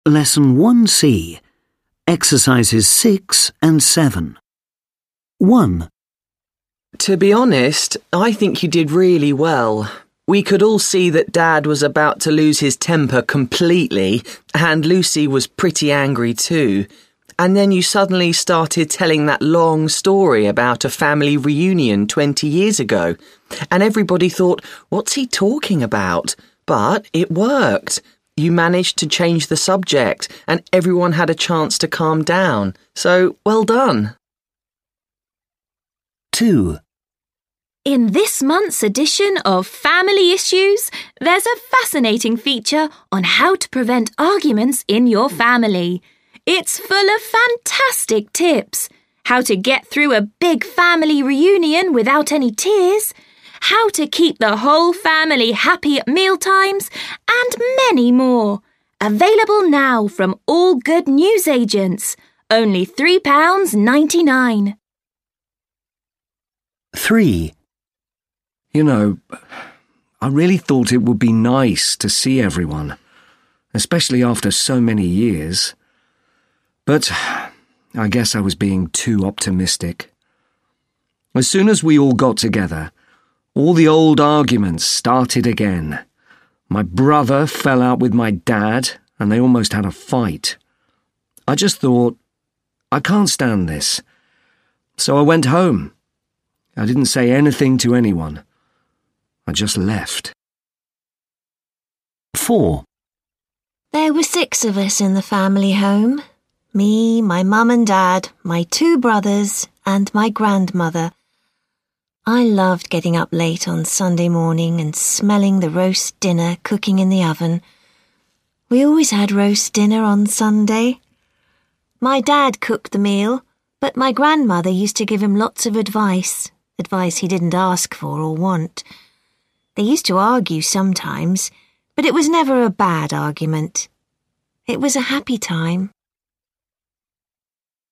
Lesson 1C, Exercises 6 and 7. 1. To be honest, I think you did really well. We could all see that Dad was about to lose his temper completely, and Lucy was pretty angry too. And then you suddenly started telling that long story about a family reunion 20 years ago. And everybody thought, what's he talking about? But it worked. You managed to change the subject, and everyone had a chance to calm down. So, well done. 2. In this month's edition of Family Issues, there's a fascinating feature on how to prevent arguments in your family. It's full of fantastic tips. How to get through a big family reunion without any tears, how to keep the whole family happy at mealtimes, and many more. Available now from all good newsagents. Only £3.99. 3. You know, I really thought it would be nice to see everyone, especially after so many years. But I guess I was being too optimistic. As soon as we all got together, all the old arguments started again. My brother fell out with my dad, and they almost had a fight. I just thought, I can't stand this. So I went home. I didn't say anything to anyone. I just left. 4. There were 6 of us in the family home. Me, my mum and dad, my 2 brothers, and my grandmother. I loved getting up late on Sunday morning and smelling the roast dinner cooking in the oven. We always had roast dinner on Sunday. My dad cooked the meal, but my grandmother used to give him lots of advice he didn't ask for or want. They used to argue sometimes, but it was never a bad argument. It was a happy time.